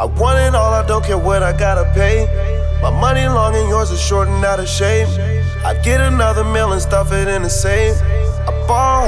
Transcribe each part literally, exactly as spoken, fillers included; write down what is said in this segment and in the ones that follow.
I want it all, I don't care what I gotta pay. My money long and yours is short and out of shape. I get another meal and stuff it in the safe. I ball.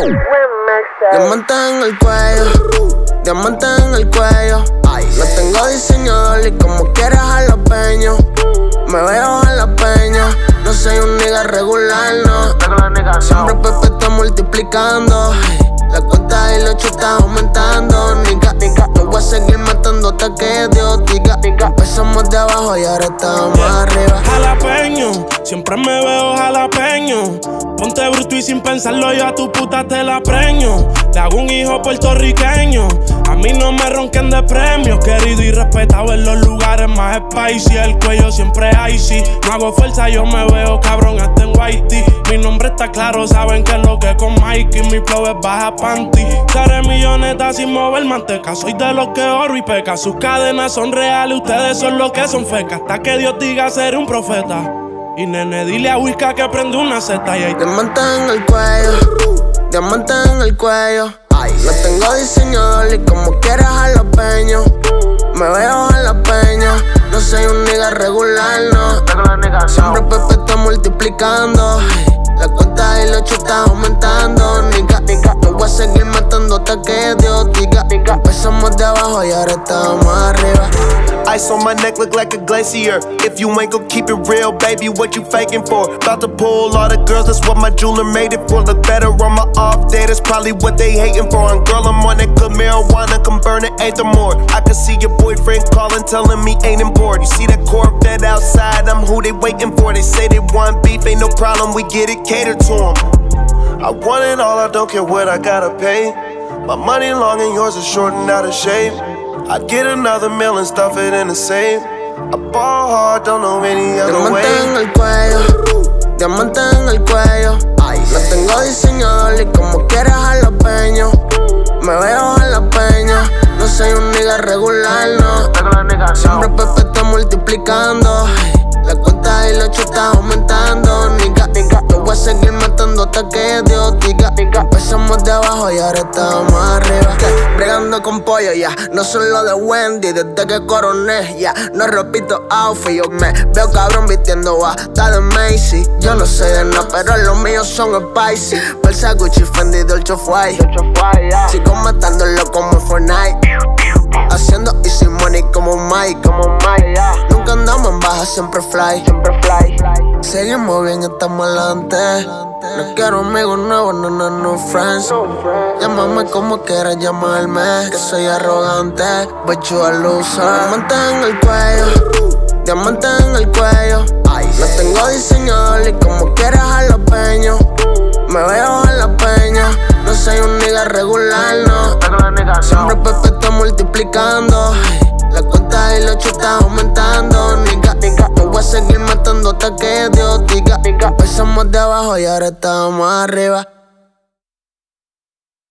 Diamante en el cuello, diamante en el cuello. No tengo diseñador y como quieras jalapeño. Me veo jalapeño, no soy un nigga regular, no. Siempre Pepe está multiplicando. La cuenta y los chos está aumentando, nigga. No voy a seguir matando hasta que Dios diga. Empezamos de abajo y ahora estamos arriba. Jalapeño, siempre me veo jalapeño. Ponte bruto y sin pensarlo yo a tu puta te la preño. Te hago un hijo puertorriqueño. A mí no me ronquen de premios. Querido y respetado en los lugares más spicy. El cuello siempre icy. No hago fuerza, yo me veo cabrón hasta en Whitey. Mi nombre está claro, saben que es lo que con Mikey. Mi flow es baja panty. Seré milloneta sin mover manteca. Soy de los que oro y peca. Sus cadenas son reales, ustedes son los que son fecas. Hasta que Dios diga ser un profeta. Y nene, dile a Whisca que prende una seta y ahí. Diamante en el cuello, diamante en el cuello. No tengo diseñador y como quieras jalapeño. Me veo jalapeño, no soy un nigga regular, no. Siempre Pepe está multiplicando. La cuenta y los chos está aumentando, nigga. No voy a seguir matando hasta que Dios diga. Empezamos de abajo y ahora estamos arriba. Ice on my neck look like a glacier. If you ain't gon' keep it real, baby, what you faking for? About to pull all the girls, that's what my jeweler made it for. Look better on my off day, that's probably what they hating for. And girl, I'm on that good marijuana, come burn it, ain't the more. I can see your boyfriend calling, telling me ain't important. You see that Corvette outside, I'm who they waiting for. They say they want beef, ain't no problem, we get it catered to them. I want it all, I don't care what I gotta pay. My money long and yours is short and out of shape. I get another meal and stuff it in the safe. I ball hard, don't know any other way. Diamante en el cuello, diamante en el cuello. No tengo diseñador y como quieras jalapeño. Me veo jalapeño, no soy un nigga regular, no. Siempre Pepe está multiplicando. La cuenta y los chos está aumentando, nigga. No voy a seguir matando hasta que Dios diga. Empezamos de abajo y ahora estamos arriba. Bregando con pollo, ya, yeah. No son lo de Wendy, desde que coroné, ya. Yeah. No repito outfit, yo me veo cabrón vistiendo bata de Macy. Yo no sé de nada, pero los míos son spicy. Versa Gucci, Fendi, Dolce Fly. Sigo matándolo como Fortnite. Haciendo easy money como Mike, como Mike, yeah. Nunca andamos en baja, siempre fly, siempre fly. Seguimos bien, estamos adelante. No quiero amigos nuevos, no, no, no friends. Llámame como quieras llamarme, que soy arrogante, but you a loser. Diamante en el cuello, diamante en el cuello. No tengo diseñador y como quieras jalapeño. Me veo jalapeño, no soy un nigga regular, no. Siempre Pepe está multiplicando. La cuenta y los chos está aumentando, nigga. No voy a seguir matando hasta que Dios diga. Empezamos de abajo y ahora estamos arriba.